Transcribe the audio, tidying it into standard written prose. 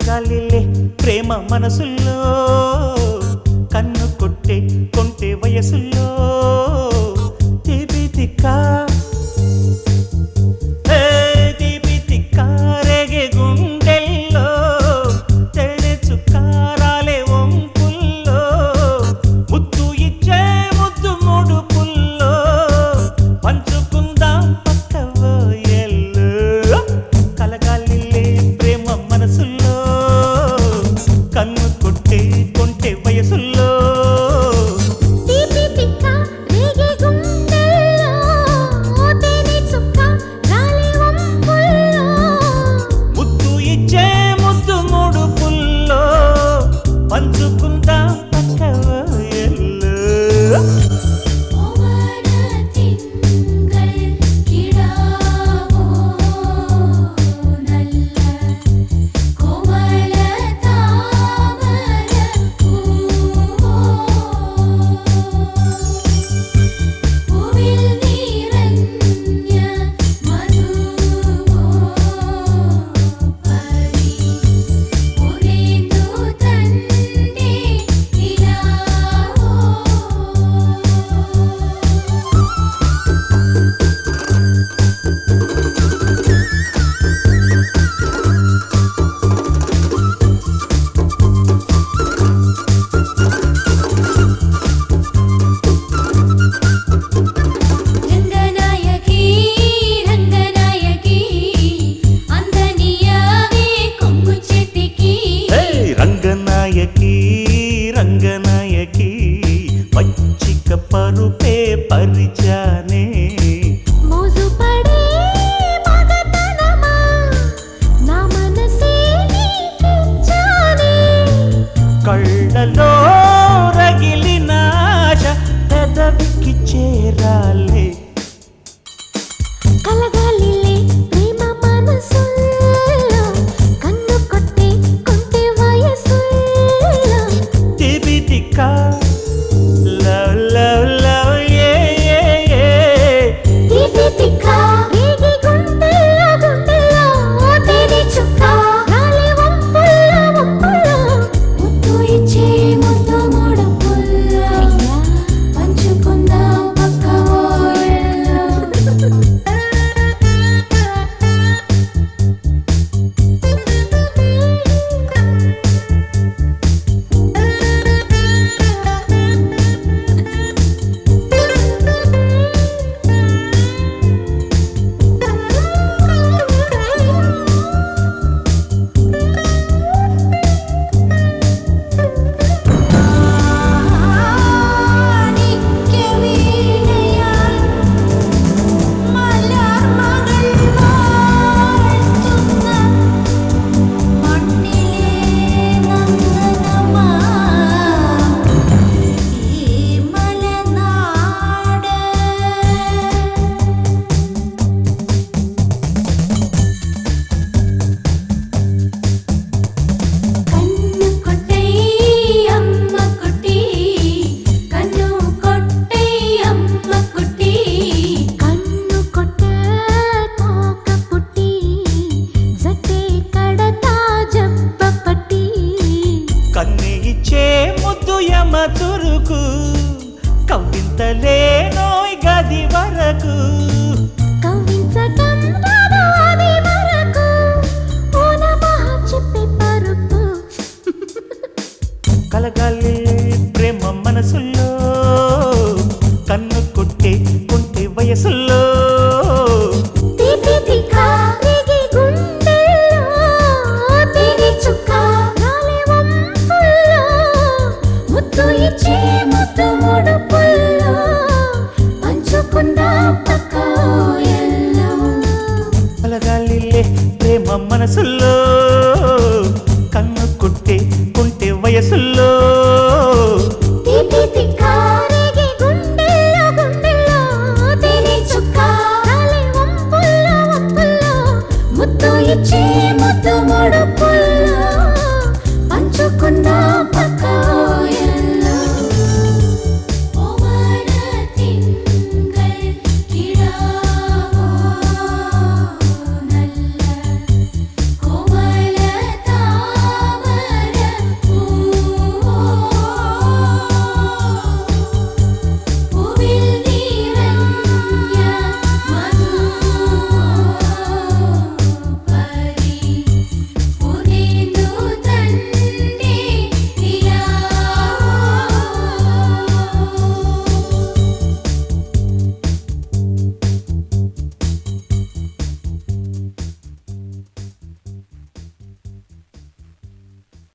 కలగాలిలే ప్రేమ మనసుల్లో కన్ను కొట్టే కొంటే వయసుల్లో తీపి తిక్క తీపి తిక్క రేగే గుండెల్లో తెడే చుక్కారాలే వంపుల్లో ముద్దు ఇచ్చే ముద్దు మూడు పుల్లో పంచుకుందాం పక్కవో ఎల్లో కలగాలిలే ప్రేమ మనసుల్లో కన్ను కొట్టే కొంటే వయసుల్లో పంచుకుందాం పక్కవో ఎల్లో రంగనాయకి పచ్చిక పరుపే పరిచానే కళ్ళలో రగిలిన ఆశ పెదవికి చేరాలే కలగాలిలే ప్రేమ మనసుల్లో కన్ను కొట్టే కొంటే వయసుల్లో తీపి తిక్క లవ్ లవ్ లవ్ ఏ తీపి తిక్క రేగి గుండెల్లో గుండెల్లో తేనె చుక్క రాలే వంపుల్లో వంపుల్లో ముద్దు ఇచ్చే ముద్దు మూడు పుల్లో పంచుకుందాం పక్కవో ఎల్లో తురుకు కవ్వింతలే నోయ్ గది వరకు కవ్వించటం రాదు అది వరకు ఓ నమః చెప్పే పరుపు కలగాలి ప్రేమ మనసుల్లో కన్ను కొట్టే కొంటే వయసుల్లో తీపి తిక్క రేగి గుండెల్లో తేనె చుక్క రాలే వంపుల్లో ముద్దు ఇచ్చే ముద్దు మూడు పుల్లో పంచుకుందాం పక్కవో ఎల్లో కలగాలిలే ప్రేమ మనసుల్లో